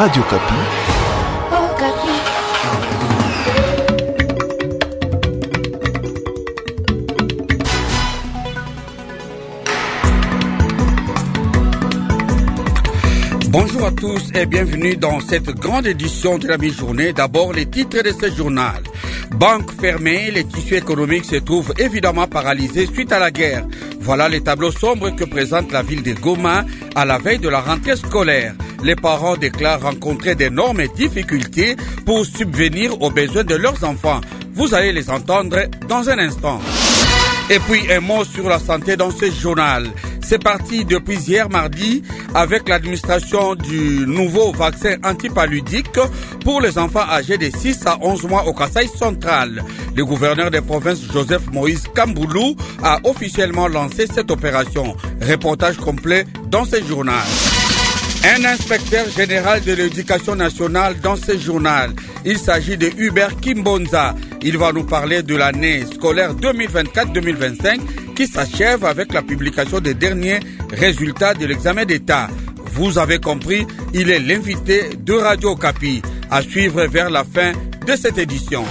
Radio Kapi. Bonjour à tous et bienvenue dans cette grande édition de la mi-journée. D'abord, les titres de ce journal. Banques fermées, les tissus économiques se trouvent évidemment paralysés suite à la guerre. Voilà les tableaux sombres que présente la ville de Goma à la veille de la rentrée scolaire. Les parents déclarent rencontrer d'énormes difficultés pour subvenir aux besoins de leurs enfants. Vous allez les entendre dans un instant. Et puis un mot sur la santé dans ce journal. C'est parti depuis hier mardi avec l'administration du nouveau vaccin antipaludique pour les enfants âgés de 6 à 11 mois au Kasaï central. Le gouverneur des provinces Joseph Moïse Kamboulou a officiellement lancé cette opération. Reportage complet dans ce journal. Un inspecteur général de l'éducation nationale dans ce journal. Il s'agit de Hubert Kimbonza. Il va nous parler de l'année scolaire 2024-2025 qui s'achève avec la publication des derniers résultats de l'examen d'État. Vous avez compris, il est l'invité de Radio Kapi. À suivre vers la fin de cette édition.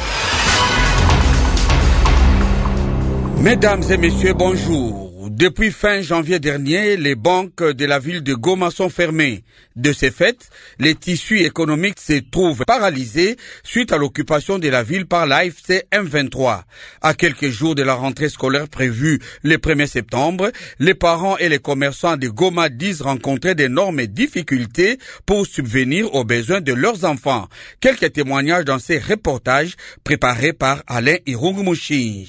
Mesdames et messieurs, bonjour. Depuis fin janvier dernier, les banques de la ville de Goma sont fermées. De ce fait, les tissus économiques se trouvent paralysés suite à l'occupation de la ville par l'AFC M23. À quelques jours de la rentrée scolaire prévue le 1er septembre, les parents et les commerçants de Goma disent rencontrer d'énormes difficultés pour subvenir aux besoins de leurs enfants. Quelques témoignages dans ces reportages préparés par Alain Irungumushi.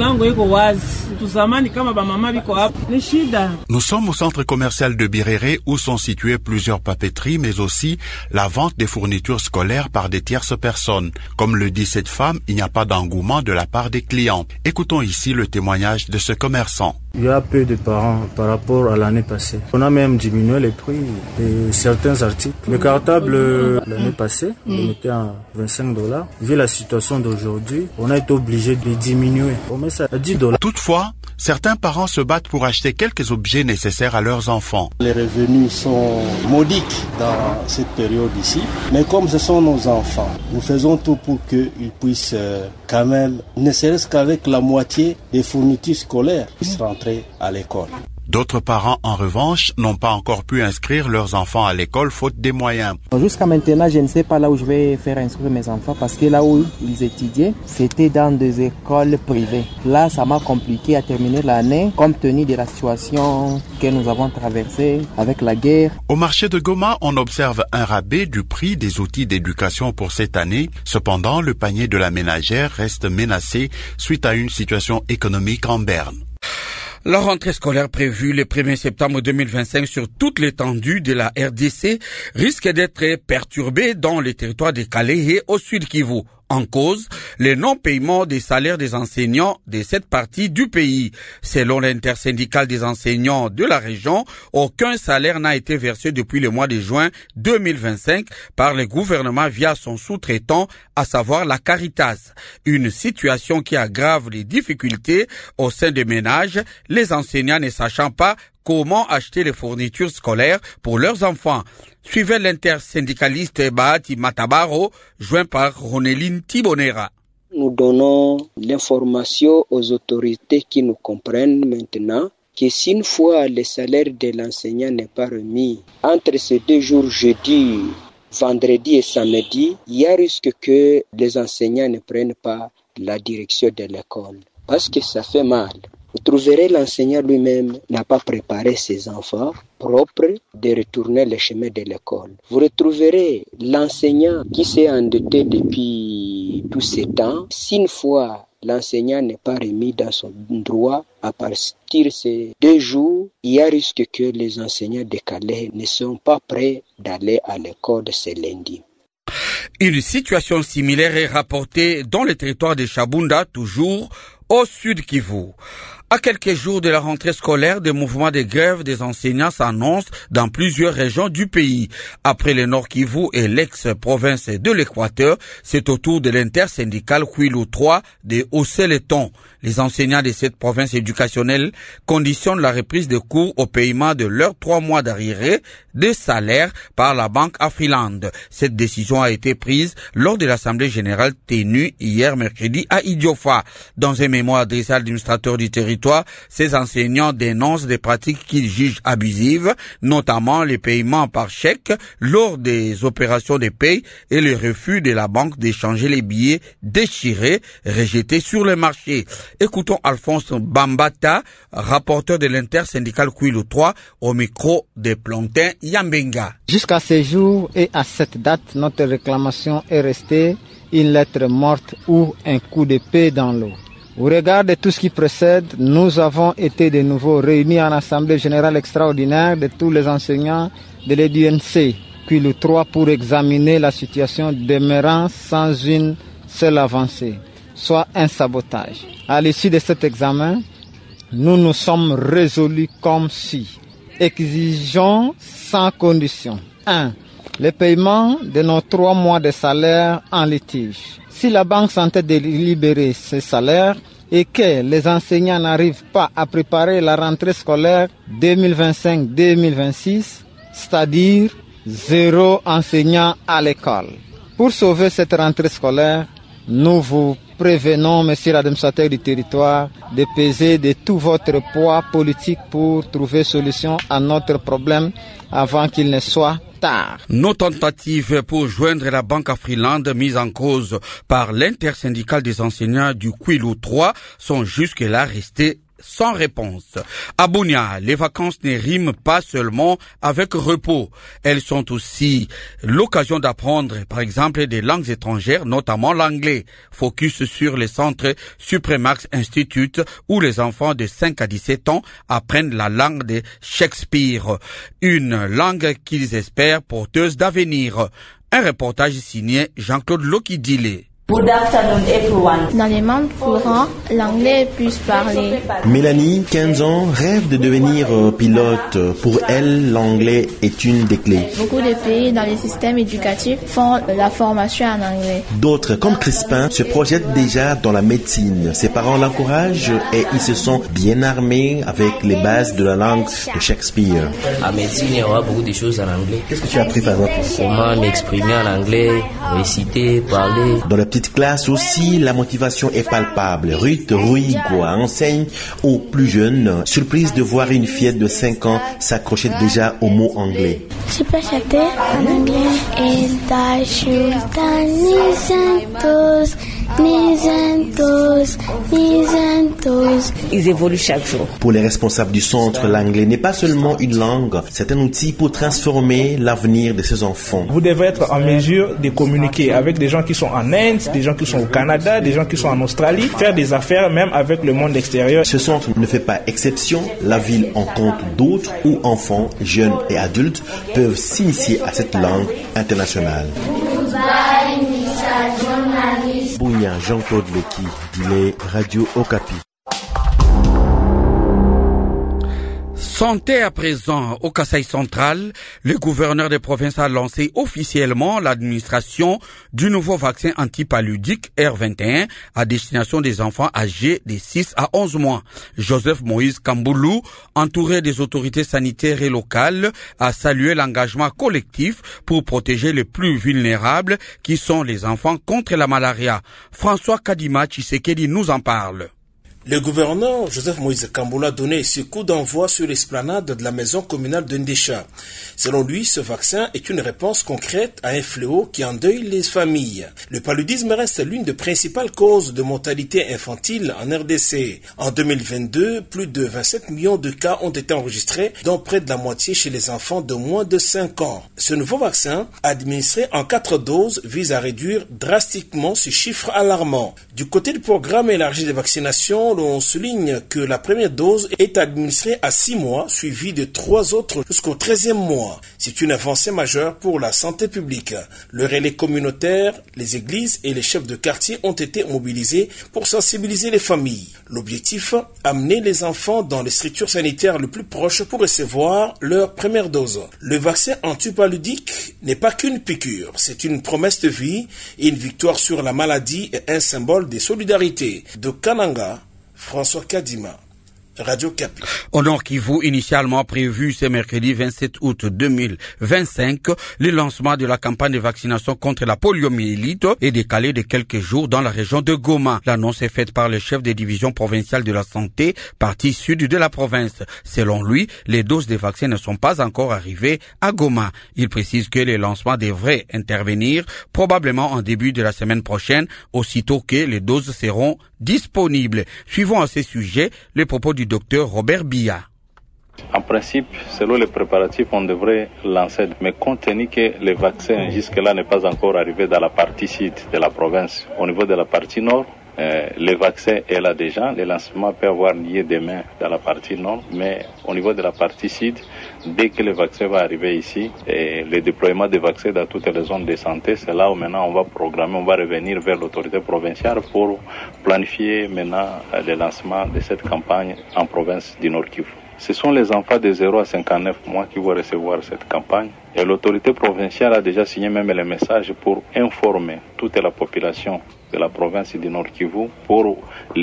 Nous sommes au centre commercial de Birere où sont situées plusieurs papeteries mais aussi la vente des fournitures scolaires par des tierces personnes. Comme le dit cette femme, il n'y a pas d'engouement de la part des clients. Écoutons ici le témoignage de ce commerçant. Il y a peu de parents par rapport à l'année passée. On a même diminué les prix de certains articles. Le cartable, l'année passée, on était à $25. Vu la situation d'aujourd'hui, on a été obligé de diminuer. On met ça à $10. Toutefois, certains parents se battent pour acheter quelques objets nécessaires à leurs enfants. Les revenus sont modiques dans cette période ici, mais comme ce sont nos enfants, nous faisons tout pour qu'ils puissent quand même, ne serait-ce qu'avec la moitié des fournitures scolaires, puissent rentrer à l'école. D'autres parents, en revanche, n'ont pas encore pu inscrire leurs enfants à l'école faute des moyens. Jusqu'à maintenant, je ne sais pas là où je vais faire inscrire mes enfants parce que là où ils étudiaient, c'était dans des écoles privées. Là, ça m'a compliqué à terminer l'année compte tenu de la situation que nous avons traversée avec la guerre. Au marché de Goma, on observe un rabais du prix des outils d'éducation pour cette année. Cependant, le panier de la ménagère reste menacé suite à une situation économique en berne. La rentrée scolaire prévue le 1er septembre 2025 sur toute l'étendue de la RDC risque d'être perturbée dans les territoires de Calais et au sud Kivu. En cause, le non-paiement des salaires des enseignants de cette partie du pays. Selon l'intersyndicale des enseignants de la région, aucun salaire n'a été versé depuis le mois de juin 2025 par le gouvernement via son sous-traitant, à savoir la Caritas. Une situation qui aggrave les difficultés au sein des ménages, les enseignants ne sachant pas comment acheter les fournitures scolaires pour leurs enfants. Suivez l'intersyndicaliste Bahati Matabaro, joint par Ronéline Tibonera. Nous donnons l'information aux autorités qui nous comprennent maintenant que si une fois le salaire de l'enseignant n'est pas remis, entre ces 2 jours, jeudi, vendredi et samedi, il y a risque que les enseignants ne prennent pas la direction de l'école. Parce que ça fait mal. Vous trouverez l'enseignant lui-même n'a pas préparé ses enfants propres de retourner le chemin de l'école. Vous retrouverez l'enseignant qui s'est endetté depuis tous ces temps. Si une fois l'enseignant n'est pas remis dans son droit, à partir de ces 2 jours, il y a risque que les enseignants décalés ne sont pas prêts d'aller à l'école de ce lundi. Une situation similaire est rapportée dans le territoire de Chabunda, toujours au sud Kivu. À quelques jours de la rentrée scolaire, des mouvements de grève des enseignants s'annoncent dans plusieurs régions du pays. Après le Nord Kivu et l'ex-province de l'Équateur, c'est au tour de l'intersyndicale Kwilu 3 de hausser les tons. Les enseignants de cette province éducationnelle conditionnent la reprise de cours au paiement de leurs 3 mois d'arriérés de salaire par la Banque Afriland. Cette décision a été prise lors de l'Assemblée générale tenue hier mercredi à Idiofa. Dans un mémoire adressé à l'administrateur du territoire, ces enseignants dénoncent des pratiques qu'ils jugent abusives, notamment les paiements par chèque lors des opérations de paye et le refus de la banque d'échanger les billets déchirés rejetés sur le marché. Écoutons Alphonse Bambata, rapporteur de l'intersyndicale Kwilu 3, au micro de Plantin Yambenga. Jusqu'à ce jour et à cette date, notre réclamation est restée une lettre morte ou un coup d'épée dans l'eau. Au regard de tout ce qui précède, nous avons été de nouveau réunis en Assemblée générale extraordinaire de tous les enseignants de l'EDUNC Kwilu 3 pour examiner la situation demeurant sans une seule avancée, soit un sabotage. À l'issue de cet examen, nous nous sommes résolus comme suit. Exigeons sans condition. 1. Le paiement de nos 3 mois de salaire en litige. Si la banque s'entête de libérer ces salaires et que les enseignants n'arrivent pas à préparer la rentrée scolaire 2025-2026, c'est-à-dire 0 enseignant à l'école. Pour sauver cette rentrée scolaire, nous vous prévenons, monsieur l'administrateur du territoire, de peser de tout votre poids politique pour trouver solution à notre problème avant qu'il ne soit tard. Nos tentatives pour joindre la Banque Afriland mise en cause par l'intersyndicale des enseignants du Kwilu 3 sont jusque-là restées sans réponse. À Bunia, les vacances ne riment pas seulement avec repos. Elles sont aussi l'occasion d'apprendre, par exemple, des langues étrangères, notamment l'anglais. Focus sur les centres Supremax Institute, où les enfants de 5 à 17 ans apprennent la langue de Shakespeare. Une langue qu'ils espèrent porteuse d'avenir. Un reportage signé Jean-Claude Lokidile. Good afternoon, everyone. Dans les mondes courants, l'anglais est plus parlé. Mélanie, 15 ans, rêve de devenir pilote. Pour elle, l'anglais est une des clés. Beaucoup de pays dans les systèmes éducatifs font la formation en anglais. D'autres, comme Crispin, se projettent déjà dans la médecine. Ses parents l'encouragent et ils se sont bien armés avec les bases de la langue de Shakespeare. En médecine, il y aura beaucoup de choses en anglais. Qu'est-ce que tu as appris par exemple? Comment m'exprimer en anglais, réciter, parler. Dans la petite classe aussi, la motivation est palpable. Ruth Ruigwa enseigne aux plus jeunes. Surprise de voir une fillette de 5 ans s'accrocher déjà au mot anglais. Je peux chanter en anglais. Ils évoluent chaque jour. Pour les responsables du centre, l'anglais n'est pas seulement une langue, c'est un outil pour transformer l'avenir de ces enfants. Vous devez être en mesure de communiquer avec des gens qui sont en Inde, des gens qui sont au Canada, des gens qui sont en Australie, faire des affaires même avec le monde extérieur. Ce centre ne fait pas exception. La ville en compte d'autres où enfants, jeunes et adultes peuvent s'initier à cette langue internationale. Bounia, Jean-Claude Lecky, Dile, Radio Okapi. Santé à présent, au Kasaï central, le gouverneur de province a lancé officiellement l'administration du nouveau vaccin antipaludique R21 à destination des enfants âgés de 6 à 11 mois. Joseph Moïse Kamboulou, entouré des autorités sanitaires et locales, a salué l'engagement collectif pour protéger les plus vulnérables qui sont les enfants contre la malaria. François Kadima Tshisekedi nous en parle. Le gouverneur Joseph Moïse Kamboulou a donné ce coup d'envoi sur l'esplanade de la maison communale de Ndécha. Selon lui, ce vaccin est une réponse concrète à un fléau qui endeuille les familles. Le paludisme reste l'une des principales causes de mortalité infantile en RDC. En 2022, plus de 27 millions de cas ont été enregistrés, dont près de la moitié chez les enfants de moins de 5 ans. Ce nouveau vaccin, administré en 4 doses, vise à réduire drastiquement ce chiffre alarmant. Du côté du programme élargi de vaccination, Cependant, on souligne que la première dose est administrée à 6 mois, suivie de 3 autres jusqu'au 13e mois. C'est une avancée majeure pour la santé publique. Le relais communautaire, les églises et les chefs de quartier ont été mobilisés pour sensibiliser les familles. L'objectif, amener les enfants dans les structures sanitaires les plus proches pour recevoir leur première dose. Le vaccin antipaludique n'est pas qu'une piqûre, c'est une promesse de vie et une victoire sur la maladie et un symbole de solidarité. De Kananga, François Kadima. Radio Kapi. Au Nord Kivu, initialement prévu ce mercredi 27 août 2025, le lancement de la campagne de vaccination contre la poliomyélite est décalé de quelques jours dans la région de Goma. L'annonce est faite par le chef des divisions provinciales de la santé, partie sud de la province. Selon lui, les doses de vaccins ne sont pas encore arrivées à Goma. Il précise que le lancement devrait intervenir probablement en début de la semaine prochaine, aussitôt que les doses seront disponibles. Suivons à ce sujet les propos du docteur Robert Biya. En principe, selon les préparatifs, on devrait lancer, mais compte tenu que le vaccin jusque-là n'est pas encore arrivé dans la partie sud de la province, au niveau de la partie nord, le vaccin est là déjà. Le lancement peut avoir lieu demain dans la partie nord, mais au niveau de la partie sud, dès que le vaccin va arriver ici, et le déploiement des vaccins dans toutes les zones de santé, c'est là où maintenant on va programmer, on va revenir vers l'autorité provinciale pour planifier maintenant le lancement de cette campagne en province du Nord Kivu. Ce sont les enfants de 0 à 59 mois qui vont recevoir cette campagne. Et l'autorité provinciale a déjà signé même les messages pour informer toute la population de la province du Nord Kivu pour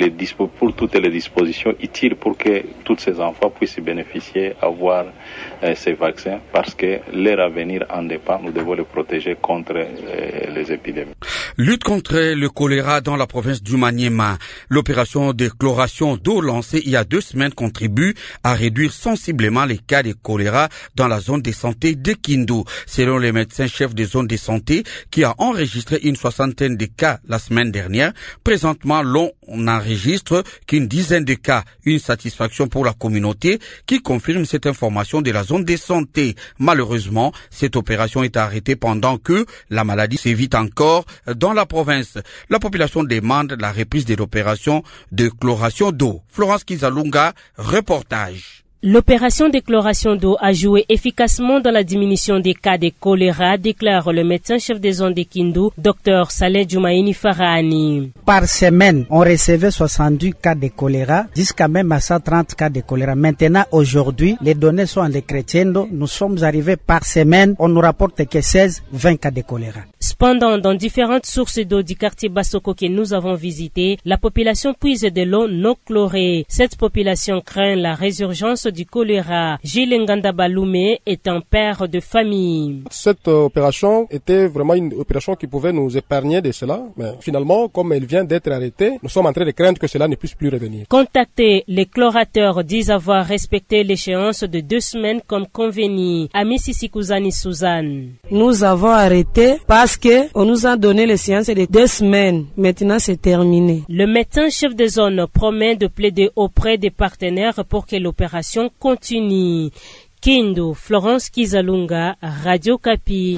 toutes les dispositions utiles pour que tous ces enfants puissent bénéficier, avoir ces vaccins, parce que leur avenir en dépend. Nous devons les protéger contre les épidémies. Lutte contre le choléra dans la province du Maniema. L'opération de chloration d'eau lancée il y a 2 semaines contribue à réduire sensiblement les cas de choléra dans la zone de santé de Kindu. Selon les médecins chefs des zones de santé qui a enregistré une 60aine de cas la semaine dernière, présentement l'on n'enregistre qu'une 10aine de cas. Une satisfaction pour la communauté qui confirme cette information de la zone de santé. Malheureusement, cette opération est arrêtée pendant que la maladie s'évite encore dans la province. La population demande la reprise de l'opération de chloration d'eau. Florence Kizalunga, reportage. L'opération de chloration d'eau a joué efficacement dans la diminution des cas de choléra, déclare le médecin-chef des zones de Kindu, Dr Saleh Djoumaïni Farahani. Par semaine, on recevait 70 cas de choléra, jusqu'à même à 130 cas de choléra. Maintenant, aujourd'hui, les données sont en décrescendo. Nous sommes arrivés par semaine, on nous rapporte que 16-20 cas de choléra. Cependant, dans différentes sources d'eau du quartier Bassoko que nous avons visité, la population puise de l'eau non chlorée. Cette population craint la résurgence du choléra. Gilles Nganda Baloumé est un père de famille. Cette opération était vraiment une opération qui pouvait nous épargner de cela, mais finalement, comme elle vient d'être arrêtée, nous sommes en train de craindre que cela ne puisse plus revenir. Contactés, les chlorateurs disent avoir respecté l'échéance de 2 semaines comme convenu. Amissi Sikouzani Suzanne. Nous avons arrêté parce que on nous a donné les séances de 2 semaines. Maintenant, c'est terminé. Le médecin chef de zone promet de plaider auprès des partenaires pour que l'opération continue. Kindu, Florence Kizalunga, Radio Kapi.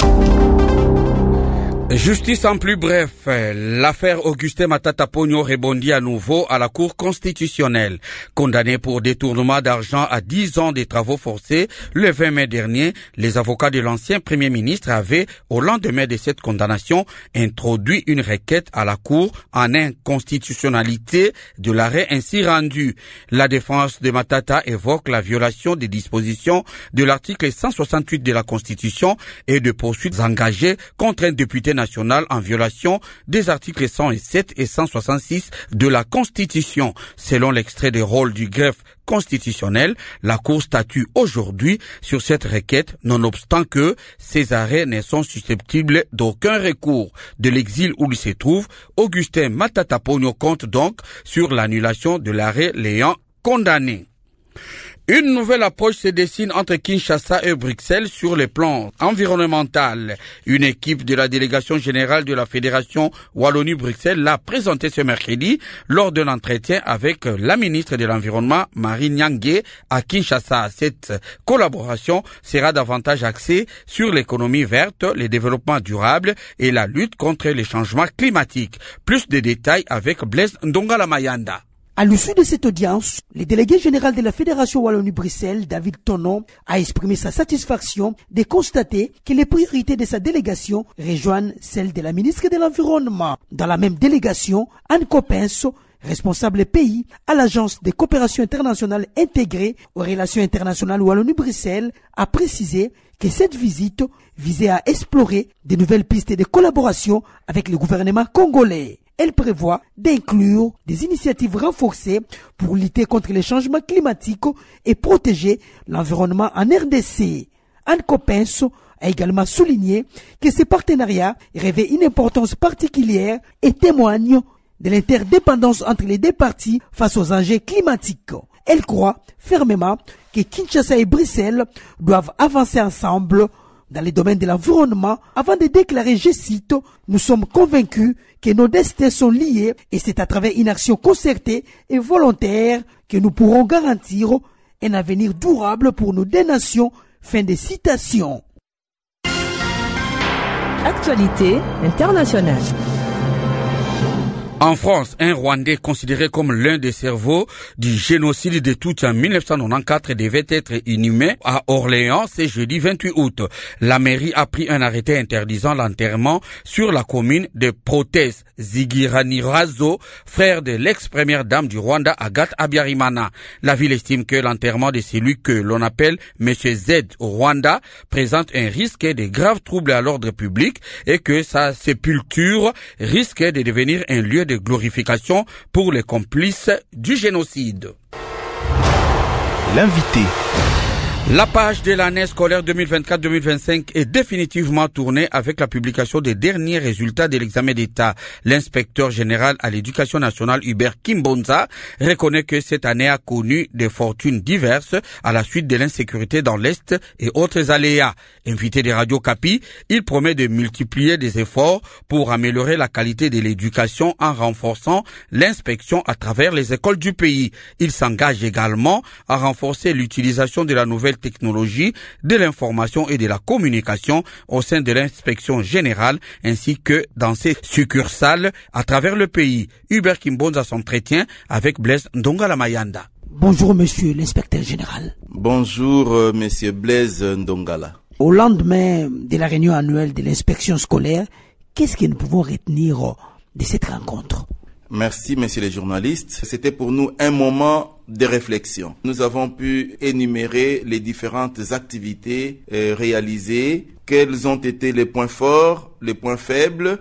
Justice en plus bref, l'affaire Augustin Matata Pogno rebondit à nouveau à la Cour constitutionnelle. Condamné pour détournement d'argent à 10 ans de travaux forcés, le 20 mai dernier, les avocats de l'ancien Premier ministre avaient, au lendemain de cette condamnation, introduit une requête à la Cour en inconstitutionnalité de l'arrêt ainsi rendu. La défense de Matata évoque la violation des dispositions de l'article 168 de la Constitution et de poursuites engagées contre un député national en violation des articles 107 et 166 de la Constitution. Selon l'extrait des rôles du greffe constitutionnel, la Cour statue aujourd'hui sur cette requête, nonobstant que ces arrêts ne sont susceptibles d'aucun recours. De l'exil où il se trouve, Augustin Matata Pogno compte donc sur l'annulation de l'arrêt l'ayant condamné. Une nouvelle approche se dessine entre Kinshasa et Bruxelles sur le plan environnemental. Une équipe de la délégation générale de la Fédération Wallonie-Bruxelles l'a présenté ce mercredi lors d'un entretien avec la ministre de l'Environnement, Marie Nyangué, à Kinshasa. Cette collaboration sera davantage axée sur l'économie verte, le développement durable et la lutte contre les changements climatiques. Plus de détails avec Blaise Ndongala Mayanda. À l'issue de cette audience, le délégué général de la Fédération Wallonie-Bruxelles, David Tonon, a exprimé sa satisfaction de constater que les priorités de sa délégation rejoignent celles de la ministre de l'Environnement. Dans la même délégation, Anne Coppens, responsable pays à l'Agence de coopération internationale intégrée aux relations internationales Wallonie-Bruxelles, a précisé que cette visite visait à explorer de nouvelles pistes de collaboration avec le gouvernement congolais. Elle prévoit d'inclure des initiatives renforcées pour lutter contre les changements climatiques et protéger l'environnement en RDC. Anne Coppens a également souligné que ces partenariats revêtent une importance particulière et témoignent de l'interdépendance entre les deux parties face aux enjeux climatiques. Elle croit fermement que Kinshasa et Bruxelles doivent avancer ensemble dans les domaines de l'environnement avant de déclarer, je cite, « Nous sommes convaincus que nos destins sont liés et c'est à travers une action concertée et volontaire que nous pourrons garantir un avenir durable pour nos deux nations. » Fin de citation. Actualité internationale. En France, un Rwandais considéré comme l'un des cerveaux du génocide de Tutsi en 1994 devait être inhumé à Orléans ce jeudi 28 août. La mairie a pris un arrêté interdisant l'enterrement sur la commune de Protès Zigiranirazo, frère de l'ex-première dame du Rwanda Agathe Habyarimana. La ville estime que l'enterrement de celui que l'on appelle Monsieur Z au Rwanda présente un risque de graves troubles à l'ordre public et que sa sépulture risque de devenir un lieu de glorification pour les complices du génocide. L'invité. La page de l'année scolaire 2024-2025 est définitivement tournée avec la publication des derniers résultats de l'examen d'État. L'inspecteur général à l'éducation nationale Hubert Kimbonza reconnaît que cette année a connu des fortunes diverses à la suite de l'insécurité dans l'Est et autres aléas. Invité des radios Capi, il promet de multiplier des efforts pour améliorer la qualité de l'éducation en renforçant l'inspection à travers les écoles du pays. Il s'engage également à renforcer l'utilisation de la nouvelle technologie, de l'information et de la communication au sein de l'inspection générale ainsi que dans ses succursales à travers le pays. Hubert Kimbonza s'entretient avec Blaise Ndongala Mayanda. Bonjour monsieur l'inspecteur général. Bonjour monsieur Blaise Ndongala. Au lendemain de la réunion annuelle de l'inspection scolaire, qu'est-ce que nous pouvons retenir de cette rencontre? Merci, messieurs les journalistes. C'était pour nous un moment de réflexion. Nous avons pu énumérer les différentes activités réalisées, quels ont été les points forts, les points faibles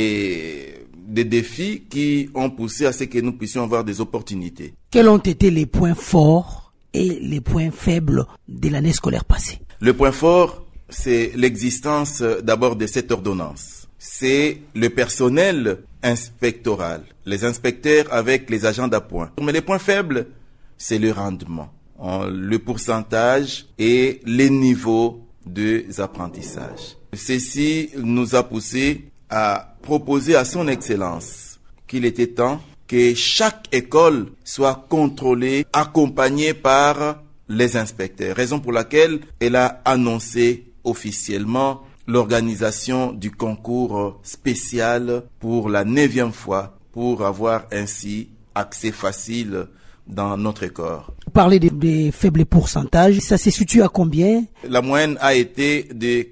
et des défis qui ont poussé à ce que nous puissions avoir des opportunités. Quels ont été les points forts et les points faibles de l'année scolaire passée? Le point fort, c'est l'existence d'abord de cette ordonnance. C'est le personnel inspectoral, les inspecteurs avec les agents d'appoint. Mais les points faibles, c'est le rendement, le pourcentage et les niveaux des apprentissages. Ceci nous a poussé à proposer à son Excellence qu'il était temps que chaque école soit contrôlée, accompagnée par les inspecteurs. Raison pour laquelle elle a annoncé officiellement l'organisation du concours spécial pour la 9e fois pour avoir ainsi accès facile dans notre corps. Vous parlez des faibles pourcentages, ça se situe à combien? La moyenne a été de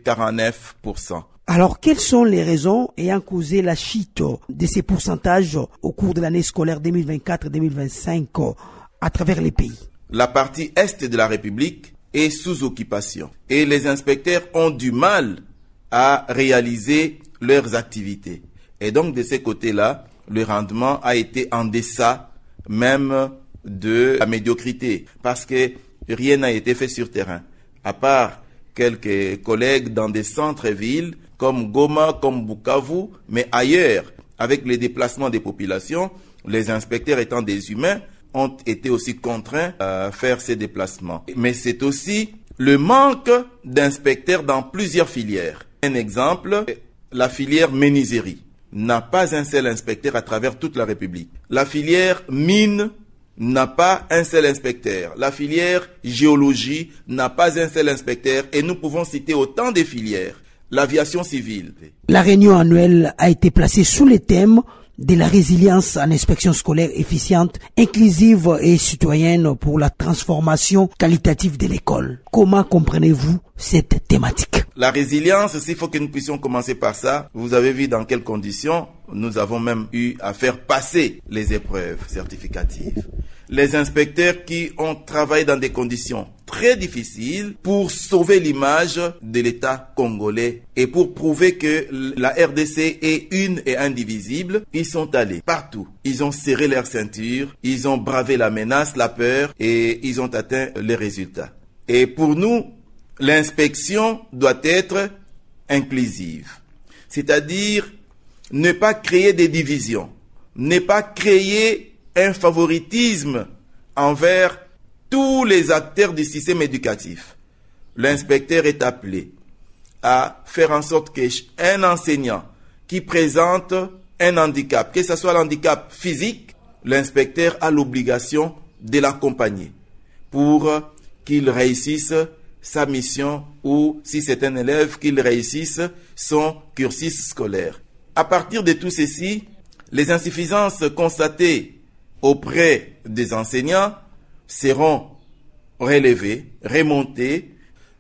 49%. Alors, quelles sont les raisons ayant causé la chute de ces pourcentages au cours de l'année scolaire 2024-2025 à travers les pays? La partie est de la République est sous occupation et les inspecteurs ont du mal à réaliser leurs activités. Et donc, de ces côtés-là, le rendement a été en deçà même de la médiocrité, parce que rien n'a été fait sur terrain, à part quelques collègues dans des centres-villes comme Goma, comme Bukavu, mais ailleurs, avec les déplacements des populations, les inspecteurs étant des humains, ont été aussi contraints à faire ces déplacements. Mais c'est aussi le manque d'inspecteurs dans plusieurs filières. Un exemple, la filière menuiserie n'a pas un seul inspecteur à travers toute la République. La filière mine n'a pas un seul inspecteur. La filière géologie n'a pas un seul inspecteur. Et nous pouvons citer autant de filières. L'aviation civile. La réunion annuelle a été placée sous le thème de la résilience en inspection scolaire efficiente, inclusive et citoyenne pour la transformation qualitative de l'école. Comment comprenez-vous cette thématique? La résilience, s'il faut que nous puissions commencer par ça, vous avez vu dans quelles conditions nous avons même eu à faire passer les épreuves certificatives. Les inspecteurs qui ont travaillé dans des conditions très difficiles pour sauver l'image de l'État congolais et pour prouver que la RDC est une et indivisible, ils sont allés partout. Ils ont serré leur ceinture, ils ont bravé la menace, la peur et ils ont atteint les résultats. Et pour nous, l'inspection doit être inclusive, c'est-à-dire ne pas créer des divisions, ne pas créer un favoritisme envers tous les acteurs du système éducatif. L'inspecteur est appelé à faire en sorte qu'un enseignant qui présente un handicap, que ce soit l'handicap physique, l'inspecteur a l'obligation de l'accompagner pour qu'il réussisse sa mission ou, si c'est un élève, qu'il réussisse son cursus scolaire. À partir de tout ceci, les insuffisances constatées auprès des enseignants seront relevées, remontées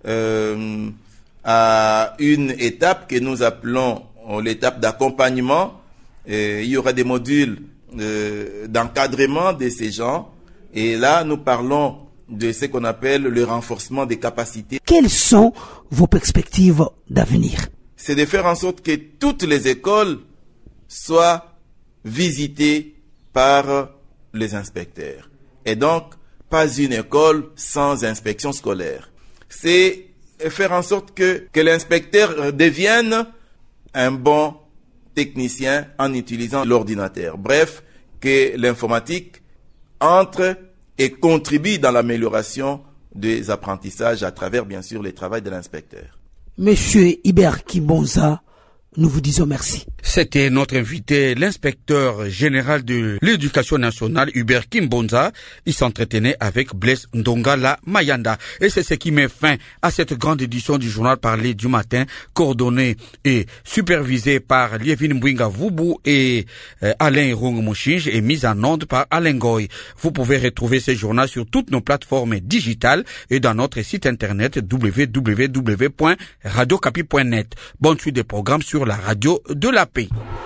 à une étape que nous appelons l'étape d'accompagnement. Il y aura des modules d'encadrement de ces gens et là nous parlons de ce qu'on appelle le renforcement des capacités. Quelles sont vos perspectives d'avenir? C'est de faire en sorte que toutes les écoles soient visitées par les inspecteurs. Et donc, pas une école sans inspection scolaire. C'est faire en sorte que l'inspecteur devienne un bon technicien en utilisant l'ordinateur. Bref, que l'informatique entre et contribue dans l'amélioration des apprentissages à travers, bien sûr, le travail de l'inspecteur. Monsieur Hubert Kimbonza, nous vous disons merci. C'était notre invité, l'inspecteur général de l'éducation nationale, Hubert Kimbonza. Il s'entretenait avec Blaise Ndongala Mayanda. Et c'est ce qui met fin à cette grande édition du journal Parler du matin, coordonnée et supervisée par Lievin Mbouinga Vubu et Alain Irung Mouchinge et mise en onde par Alain Goy. Vous pouvez retrouver ce journal sur toutes nos plateformes digitales et dans notre site internet www.radiocapi.net. Bonne suite des programmes sur la radio de la paix.